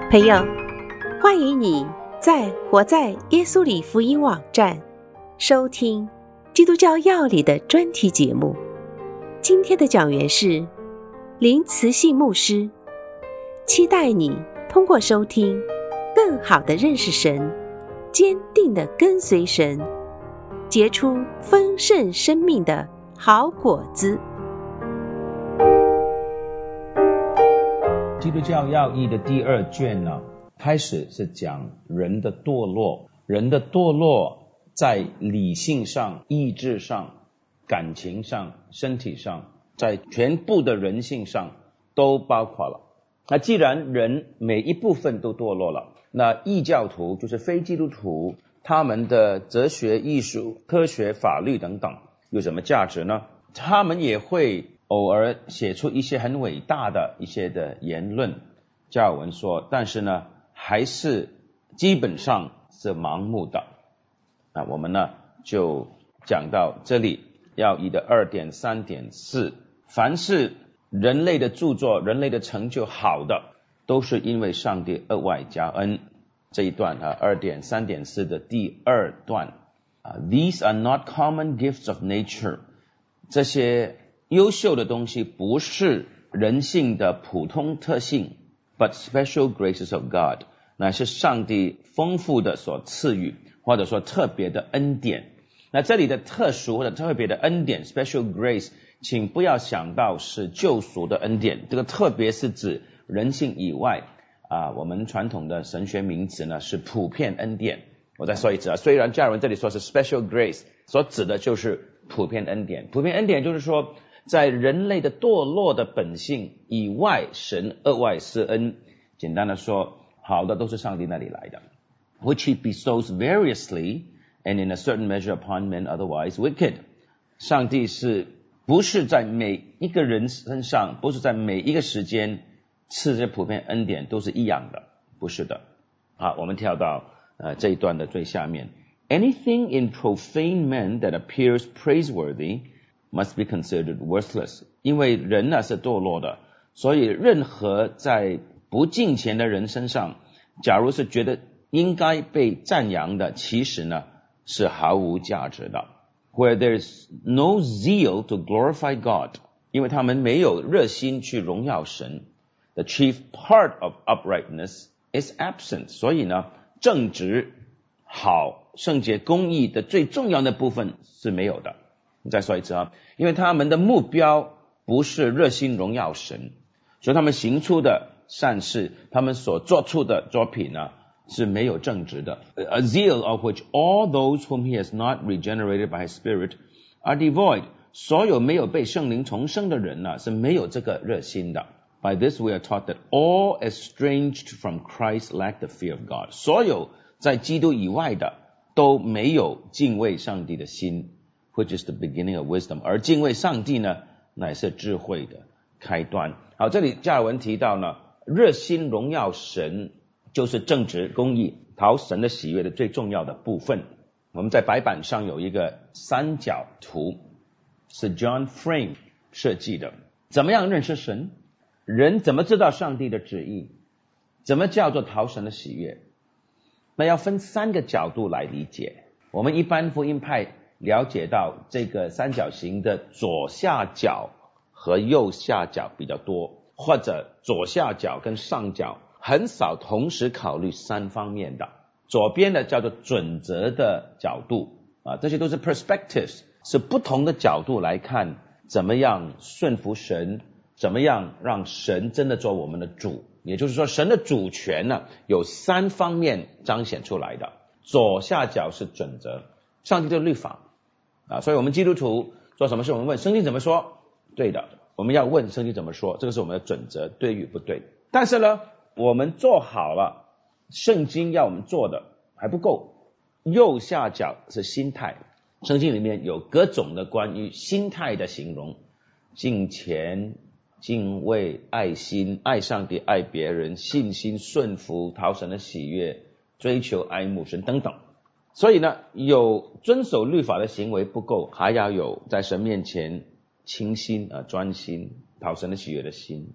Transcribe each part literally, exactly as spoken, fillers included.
朋友，欢迎你在活在耶稣里福音网站收听基督教要理的专题节目。今天的讲员是林慈信牧师，期待你通过收听更好地认识神，坚定地跟随神，结出丰盛生命的好果子。 基督教要义的第二卷呢，开始是讲人的堕落，人的堕落在理性上、意志上、感情上、身体上，在全部的人性上都包括了。那既然人每一部分都堕落了，那异教徒就是非基督徒，他们的哲学、艺术、科学、法律等等有什么价值呢？他们也会偶尔写出一些很伟大的一些的言论，加尔文说，但是呢还是基本上是盲目的。那我们呢就讲到这里，要义的 二点三点四， 凡是人类的著作、人类的成就好的，都是因为上帝额外加恩。这一段啊 二点三点四 的第二段啊 These are not common gifts of nature， 这些优秀的东西不是人性的普通特性 but special graces of God， 乃是上帝丰富的所赐予，或者说特别的恩典。那这里的特殊或者特别的恩典 special grace， 请不要想到是救赎的恩典，这个特别是指人性以外啊，我们传统的神学名词呢是普遍恩典。我再说一次啊，虽然加尔文这里说是 special grace， 所指的就是普遍恩典。普遍恩典就是说在人类的堕落的本性以外，神额外施恩。简单的说，好的都是上帝那里来的， which he bestows variously and in a certain measure upon men otherwise wicked。 上帝是不是在每一个人身上，不是在每一个时间赐这普遍恩典都是一样的，不是的。好，我们跳到呃这一段的最下面， Anything in profane men that appears praiseworthy must be considered worthless。 因为人呢是堕落的，所以任何在不敬虔的人身上，假如是觉得应该被赞扬的，其实呢是毫无价值的。 Where there is no zeal to glorify God， 因为他们没有热心去荣耀神。 The chief part of uprightness is absent， 所以呢正直、好、圣洁、公义的最重要的部分是没有的。再说一次啊，因为他们的目标不是热心荣耀神，所以他们行出的善事，他们所做出的作品呢是没有正直的。 A zeal of which all those whom he has not regenerated by his spirit are devoid， 所有没有被圣灵重生的人呢是没有这个热心的。 By this we are taught that all estranged from Christ lack the fear of God， 所有在基督以外的都没有敬畏上帝的心，which is the beginning of wisdom， 而敬畏上帝呢乃是智慧的开端。好，这里加尔文提到呢，热心荣耀神就是正直、公义、讨神的喜悦的最重要的部分。我们在白板上有一个三角图，是 John Frame 设计的。怎么样认识神？人怎么知道上帝的旨意？怎么叫做讨神的喜悦？那要分三个角度来理解。我们一般福音派了解到这个三角形的左下角和右下角比较多，或者左下角跟上角很少同时考虑三方面的。左边的叫做准则的角度啊，这些都是 perspectives， 是不同的角度来看怎么样顺服神，怎么样让神真的做我们的主。也就是说神的主权呢有三方面彰显出来的。左下角是准则，上帝的律法啊，所以我们基督徒做什么事，我们问圣经怎么说，对的，我们要问圣经怎么说，这个是我们的准则，对与不对。但是呢我们做好了圣经要我们做的还不够。右下角是心态，圣经里面有各种的关于心态的形容，敬虔、敬畏、爱心、爱上帝、爱别人、信心、顺服、讨神的喜悦、追求、爱慕神等等。所以呢有遵守律法的行为不够，还要有在神面前清心啊、专心、讨神的喜悦的心。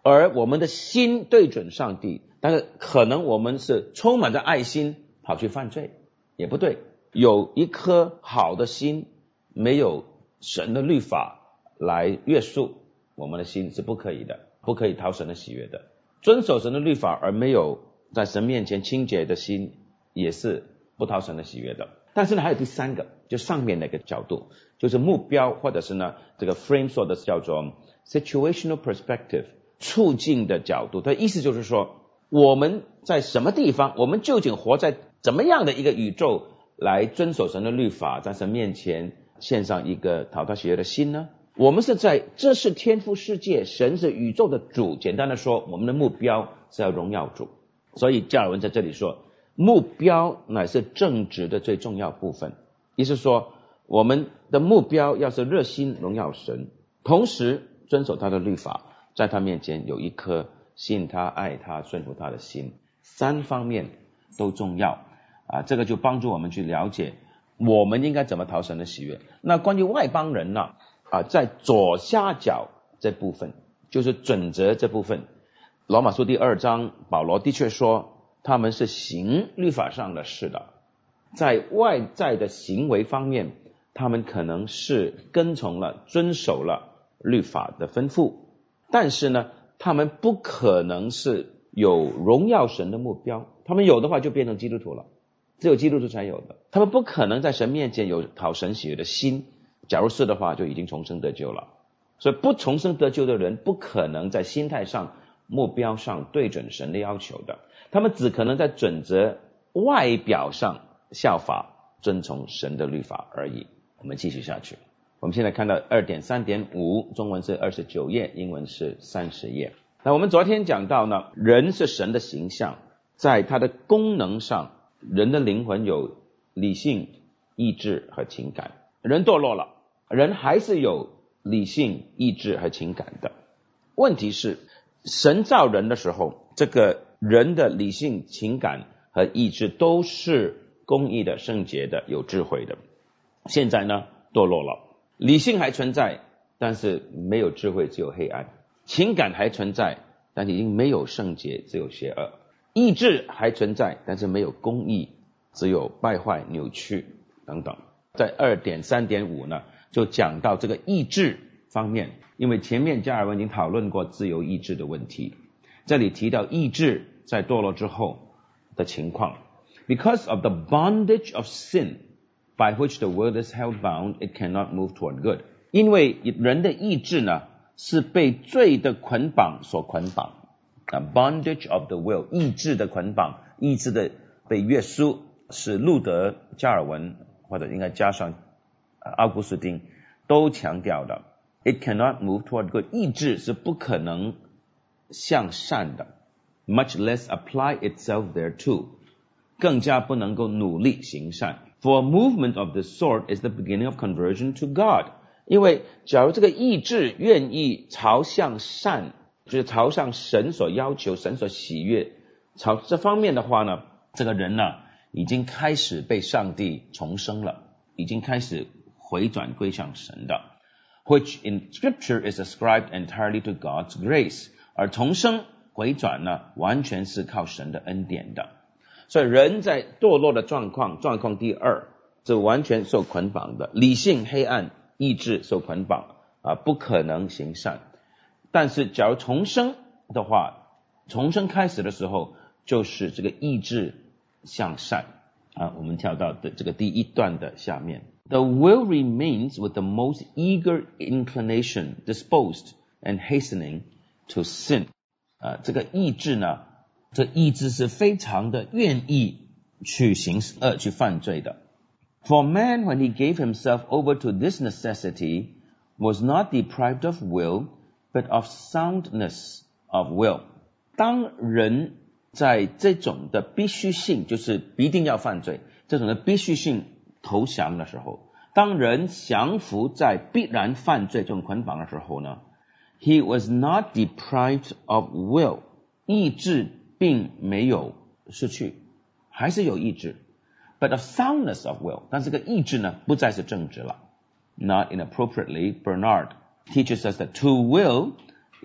而我们的心对准上帝，但是可能我们是充满着爱心跑去犯罪，也不对。有一颗好的心，没有神的律法来约束我们的心是不可以的，不可以讨神的喜悦的。遵守神的律法而没有在神面前清洁的心，也是不讨神的喜悦的。但是呢，还有第三个，就上面那个角度，就是目标，或者是呢，这个 Frame 说的叫做 situational perspective， 处境的角度。它的意思就是说，我们在什么地方，我们究竟活在怎么样的一个宇宙来遵守神的律法，在神面前献上一个讨他喜悦的心呢？我们是在，这是天父世界，神是宇宙的主。简单的说，我们的目标是要荣耀主。所以加尔文在这里说，目标乃是正直的最重要部分。意思说，我们的目标要是热心荣耀神，同时遵守他的律法，在他面前有一颗信他、爱他、顺服他的心，三方面都重要啊。这个就帮助我们去了解我们应该怎么讨神的喜悦。那关于外邦人呢？啊，在左下角这部分，就是准则这部分，罗马书第二章，保罗的确说他们是行律法上的事的，在外在的行为方面，他们可能是跟从了、遵守了律法的吩咐，但是呢，他们不可能是有荣耀神的目标。他们有的话就变成基督徒了，只有基督徒才有的。他们不可能在神面前有讨神喜悦的心，假如是的话，就已经重生得救了。所以不重生得救的人，不可能在心态上、目标上对准神的要求的。他们只可能在准则外表上效法遵从神的律法而已。我们继续下去。我们现在看到 二点三点五， 中文是二十九页，英文是三十页。那我们昨天讲到呢，人是神的形象，在它的功能上，人的灵魂有理性、意志和情感。人堕落了，人还是有理性、意志和情感的。问题是，神造人的时候，这个人的理性、情感和意志都是公义的、圣洁的、有智慧的。现在呢，堕落了，理性还存在，但是没有智慧，只有黑暗；情感还存在，但已经没有圣洁，只有邪恶；意志还存在，但是没有公义，只有败坏、扭曲等等。在 二点三点五 呢，就讲到这个意志方面，因为前面加尔文已经讨论过自由意志的问题，这里提到意志在堕落之后的情况。 Because of the bondage of sin by which the world is held bound, it cannot move toward good. 因为人的意志呢，是被罪的捆绑所捆绑。Bondage of the will， 意志的捆绑，意志的被约束，是路德、加尔文或者应该加上奥古斯丁都强调的。 It cannot move toward good， 意志是不可能向善的， much less apply itself thereto， 更加不能够努力行善。 For a movement of this sort is the beginning of conversion to God， 因为假如这个意志愿意朝向善，就是朝向神所要求、神所喜悦，朝这方面的话呢，这个人呢已经开始被上帝重生了，已经开始回转归向神的， which in scripture is ascribed entirely to God's grace， 而重生回转呢完全是靠神的恩典的。所以人在堕落的状况，状况第二，这完全受捆绑的，理性黑暗，意志受捆绑啊，不可能行善。但是假如重生的话，重生开始的时候就是这个意志向善啊。我们跳到的这个第一段的下面， The will remains with the most eager inclination disposed and hastening to sin。 啊，这个意志呢，这意志是非常的愿意去行恶、去犯罪的。 For man, when he gave himself over to this necessity, was not deprived of will, but of soundness of will。 当人在这种的必须性，就是必定要犯罪，这种的必须性投降的时候，当人降服在必然犯罪这种捆绑的时候呢， he was not deprived of will， 意志并没有失去，还是有意志， but of soundness of will， 但这个意志呢不再是正直了。 Not inappropriately, Bernard teaches us that to will is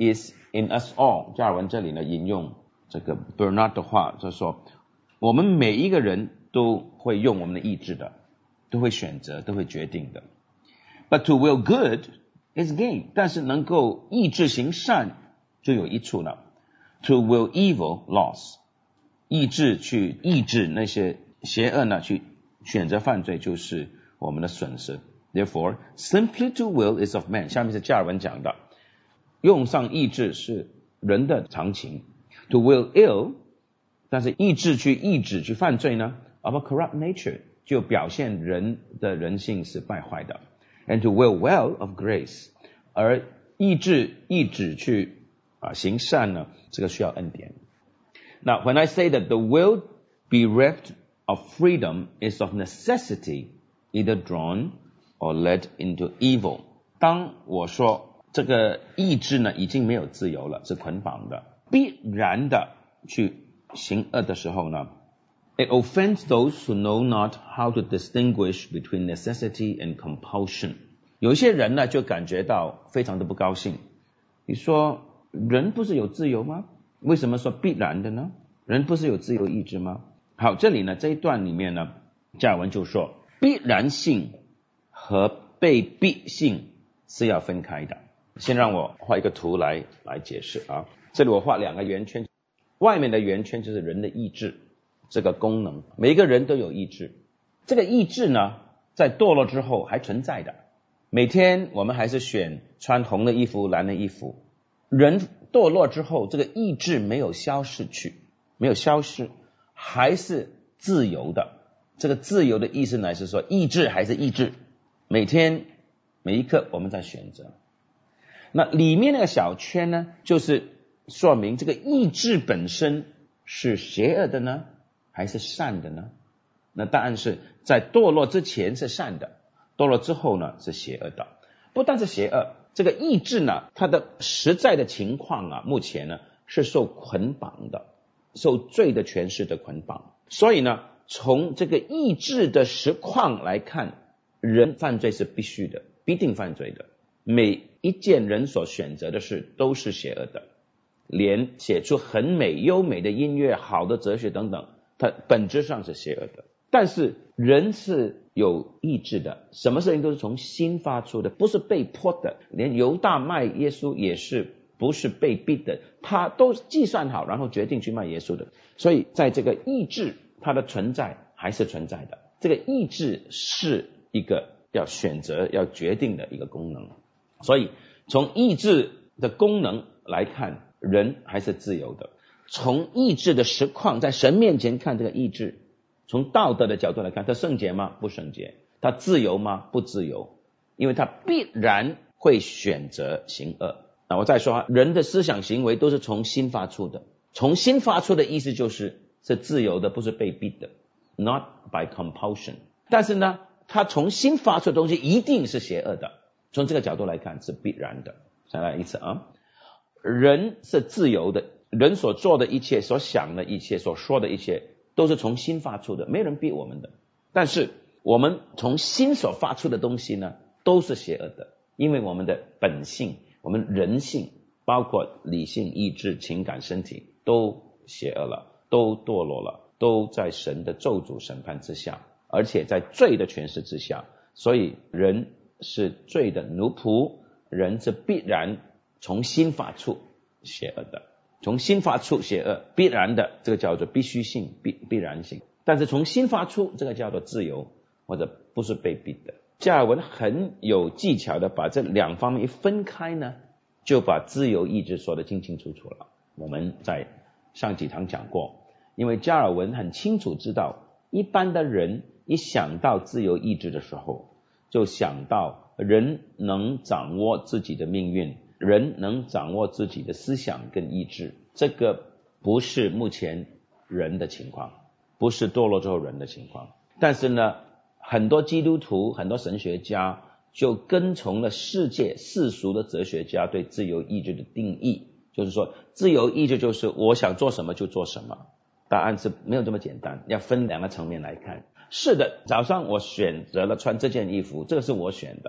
in us all， 加尔文这里呢引用这个 Bernard 的话，就是说我们每一个人都会用我们的意志的，都会选择，都会决定的。But to will good is gain， 但是能够意志行善就有益处了。To will evil loss， 意志去抑制那些邪恶呢，去选择犯罪就是我们的损失。Therefore, simply to will is of man。下面是加尔文讲的，用上意志是人的常情。To will ill， 但是意志去抑制去犯罪呢 ，of a corrupt nature， 就表现人的人性是败坏的。And to will well of grace， 而意志抑制去啊行善呢，这个需要恩典。Now, when I say that the will bereft of freedom is of necessity either drawn or led into evil， 当我说这个意志呢已经没有自由了，是捆绑的，必然的去行恶的时候呢， it offends those who know not how to distinguish between necessity and compulsion。 有些人呢就感觉到非常的不高兴，你说人不是有自由吗？为什么说必然的呢？人不是有自由意志吗？好，这里呢这一段里面呢，加尔文就说必然性和被逼性是要分开的。先让我画一个图来来解释啊。这里我画两个圆圈，外面的圆圈就是人的意志这个功能，每一个人都有意志。这个意志呢在堕落之后还存在的，每天我们还是选穿红的衣服蓝的衣服。人堕落之后，这个意志没有消失去，没有消失，还是自由的。这个自由的意思呢是说意志还是意志，每天每一刻我们在选择。那里面那个小圈呢，就是说明这个意志本身是邪恶的呢还是善的呢？那答案是在堕落之前是善的，堕落之后呢是邪恶的。不但是邪恶，这个意志呢它的实在的情况啊，目前呢是受捆绑的，受罪的权势的捆绑。所以呢从这个意志的实况来看，人犯罪是必须的，必定犯罪的。每一件人所选择的事都是邪恶的，连写出很美优美的音乐、好的哲学等等，它本质上是邪恶的。但是人是有意志的，什么事情都是从心发出的，不是被迫的。连犹大卖耶稣也是不是被逼的，他都计算好然后决定去卖耶稣的。所以在这个意志它的存在还是存在的，这个意志是一个要选择要决定的一个功能。所以从意志的功能来看，人还是自由的。从意志的实况，在神面前看这个意志，从道德的角度来看，它圣洁吗？不圣洁。它自由吗？不自由。因为它必然会选择行恶。那我再说，人的思想行为都是从心发出的，从心发出的意思就是是自由的，不是被逼的， not by compulsion。 但是呢它从心发出的东西一定是邪恶的，从这个角度来看是必然的。再来一次啊，人是自由的，人所做的一切，所想的一切，所说的一切都是从心发出的，没人逼我们的。但是我们从心所发出的东西呢都是邪恶的，因为我们的本性，我们人性，包括理性、意志、情感、身体都邪恶了，都堕落了，都在神的咒诅审判之下，而且在罪的权势之下。所以人是罪的奴仆，人是必然从心发出邪恶的，从心发出邪恶必然的，这个叫做必须性、必必然性。但是从心发出，这个叫做自由，或者不是被逼的。加尔文很有技巧的把这两方面一分开呢，就把自由意志说得清清楚楚了。我们在上几堂讲过，因为加尔文很清楚知道，一般的人一想到自由意志的时候，就想到人能掌握自己的命运，人能掌握自己的思想跟意志。这个不是目前人的情况，不是堕落之后人的情况。但是呢很多基督徒，很多神学家就跟从了世界世俗的哲学家对自由意志的定义，就是说自由意志就是我想做什么就做什么。答案是没有这么简单，要分两个层面来看。是的，早上我选择了穿这件衣服，这个是我选的，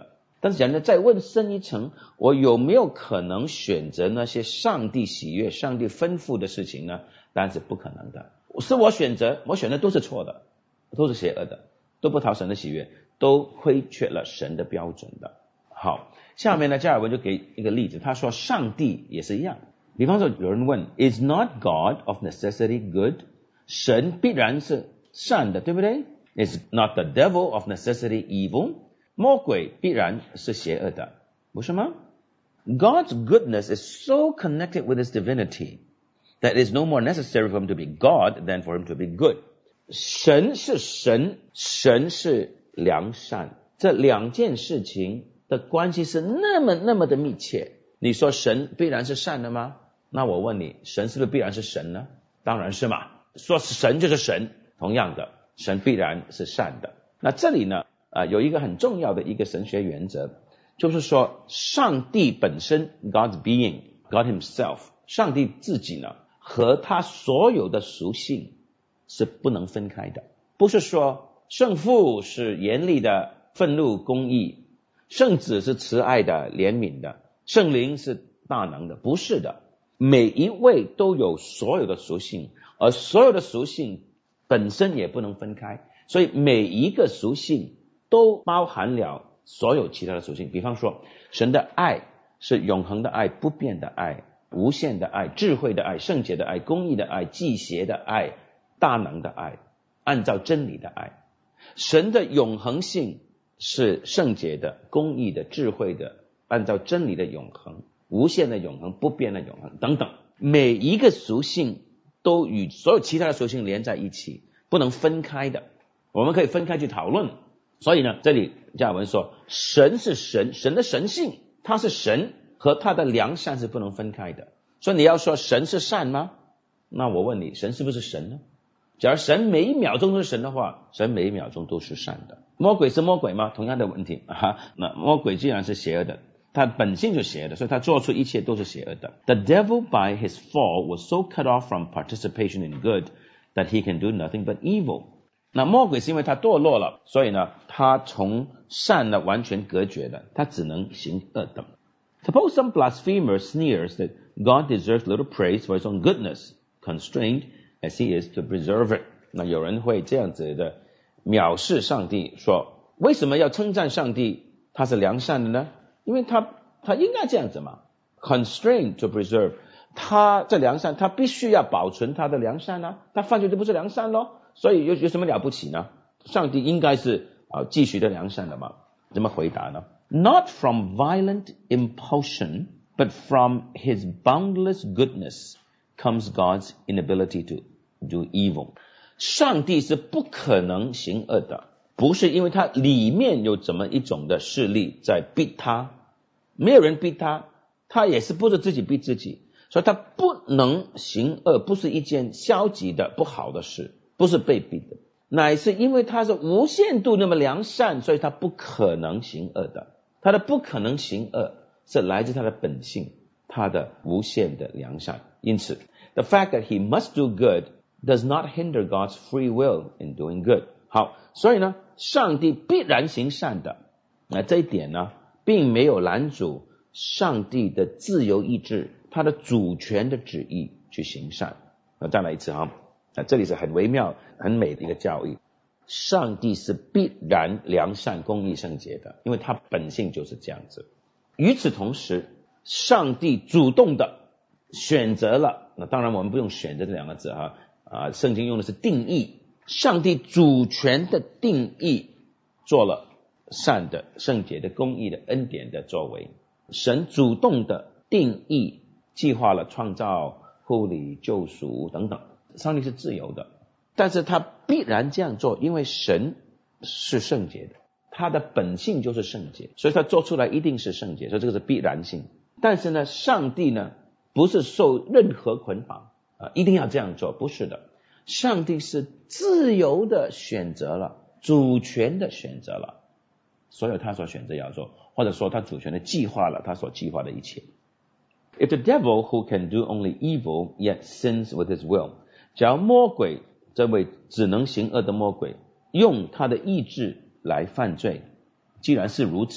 但是讲呢，再问深一层，我有没有可能选择那些上帝喜悦、上帝吩咐的事情呢？当然是不可能的。是我选择，我选的都是错的，都是邪恶的，都不讨神的喜悦，都亏缺了神的标准的。好，下面呢，加尔文就给一个例子，他说上帝也是一样。比方说有人问 Is not God of necessity good？ 神必然是善的，对不对？ Is not the devil of necessity evil？ 魔鬼必然是邪恶的，不是吗？ God's goodness is so connected with his divinity that it is no more necessary for him to be God than for him to be good。 神是神，神是良善，这两件事情的关系是那么那么的密切。你说神必然是善的吗？那我问你，神是不是必然是神呢？当然是嘛。说神就是神，同样的，神必然是善的。那这里呢，呃，有一个很重要的一个神学原则，就是说上帝本身 God's being God himself 上帝自己呢和他所有的属性是不能分开的。不是说圣父是严厉的愤怒公义，圣子是慈爱的怜悯的，圣灵是大能的，不是的。每一位都有所有的属性，而所有的属性本身也不能分开，所以每一个属性都包含了所有其他的属性。比方说神的爱是永恒的爱，不变的爱，无限的爱，智慧的爱，圣洁的爱，公义的爱，忌邪的爱，大能的爱，按照真理的爱。神的永恒性是圣洁的，公义的，智慧的，按照真理的永恒，无限的永恒，不变的永恒等等。每一个属性都与所有其他的属性连在一起，不能分开的。我们可以分开去讨论。所以呢，这里加尔文说神是神，神的神性，他是神，和他的良善是不能分开的。所以你要说神是善吗？那我问你，神是不是神呢？假如神每一秒钟都是神的话，神每一秒钟都是善的。魔鬼是魔鬼吗？同样的问题啊，那魔鬼既然是邪恶的，他本性就邪恶的，所以他做出一切都是邪恶的。The devil by his fall was so cut off from participation in good that he can do nothing but evil。 那魔鬼是因为他堕落了，所以呢，他从善呢完全隔绝了，他只能行恶的。Suppose some blasphemer sneers that God deserves little praise for his own goodness, constrained as he is to preserve it。 那有人会这样子的藐视上帝，说为什么要称赞上帝他是良善的呢？因为他他应该这样子嘛， constrained to preserve， 他这良善他必须要保存他的良善啊，他犯罪就不是良善咯，所以有有什么了不起呢？上帝应该是啊继续的良善的嘛。怎么回答呢？ Not from violent impulsion, but from his boundless goodness comes God's inability to do evil。 上帝是不可能行恶的，不是因为他里面有怎么一种的势力在逼他，没有人逼他，他也是不是自己逼自己，所以他不能行恶，不是一件消极的不好的事，不是被逼的，乃是因为他是无限度那么良善，所以他不可能行恶的。他的不可能行恶是来自他的本性，他的无限的良善。因此 the fact that he must do good does not hinder God's free will in doing good。 好，所以呢，上帝必然行善的，那这一点呢并没有拦阻上帝的自由意志，他的主权的旨意去行善。那再来一次哈，那这里是很微妙很美的一个教义，上帝是必然良善公义圣洁的，因为他本性就是这样子。与此同时，上帝主动的选择了，那当然我们不用选择这两个字哈，啊，圣经用的是定义，上帝主权的定义做了善的圣洁的公义的恩典的作为。神主动的定义计划了创造护理救赎等等，上帝是自由的，但是他必然这样做，因为神是圣洁的，他的本性就是圣洁，所以他做出来一定是圣洁，所以这个是必然性。但是呢，上帝呢不是受任何捆绑啊，一定要这样做，不是的。上帝是自由的选择了，主权的选择了所有他所选择要做，或者说他主权的计划了他所计划的一切。 If the devil who can do only evil yet sins with his will， 假如魔鬼这位只能行恶的魔鬼用他的意志来犯罪，既然是如此，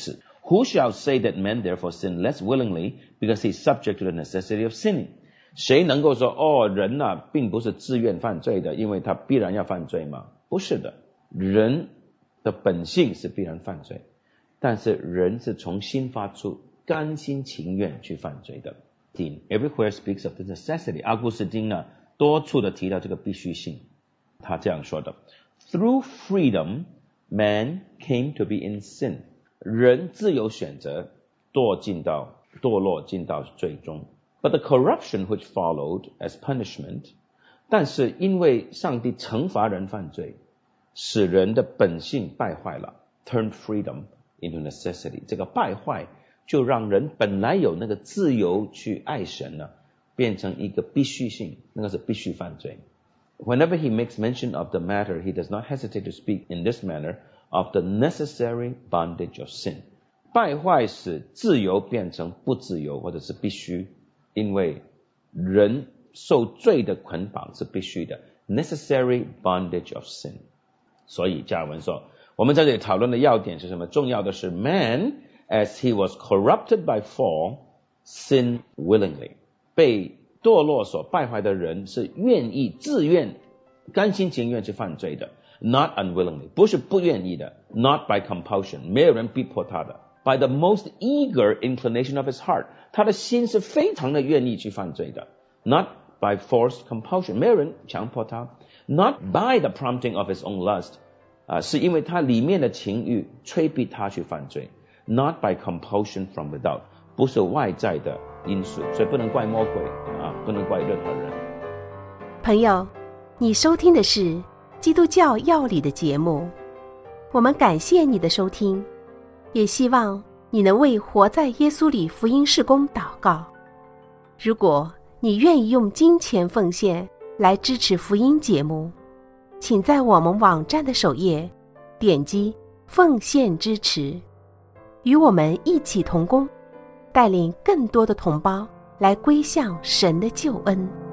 Who shall say that man therefore sin less willingly because he is subject to the necessity of sinning? 谁能够说哦，人啊并不是自愿犯罪的，因为他必然要犯罪吗？不是的，人的本性是必然犯罪，但是人是从心发出，甘心情愿去犯罪的。Everywhere speaks of the necessity. 阿古斯丁呢多处的提到这个必须性，他这样说的 ：Through freedom, man came to be in sin. 人自由选择，堕进到堕落进到罪中。But the corruption which followed as punishment, 但是因为上帝惩罚人犯罪，使人的本性败坏了 ，turned freedom into necessity. 这个败坏就让人本来有那个自由去爱神呢，变成一个必须性，那个是必须犯罪。Whenever he makes mention of the matter, he does not hesitate to speak in this manner of the necessary bondage of sin. 败坏使自由变成不自由，或者是必须，因为人受罪的捆绑是必须的 necessary bondage of sin。 所以加尔文说，我们在这里讨论的要点是什么？重要的是 man as he was corrupted by fall, sin willingly. 被堕落所败坏的人是愿意自愿甘心情愿去犯罪的， not unwillingly. 不是不愿意的， not by compulsion. 没有人逼迫他的， by the most eager inclination of his heart. 他的心是非常的愿意去犯罪的， not by forced compulsion. 没有人强迫他， not by the prompting of his own lust. 啊，是因为他里面的情欲催逼他去犯罪， not by compulsion from without. 不是外在的因素，所以不能怪魔鬼啊，不能怪任何人。 朋友，你收听的是基督教要理的节目，我们感谢你的收听，也希望你能为活在耶稣里福音事工祷告。如果你愿意用金钱奉献来支持福音节目，请在我们网站的首页点击奉献支持，与我们一起同工，带领更多的同胞来归向神的救恩。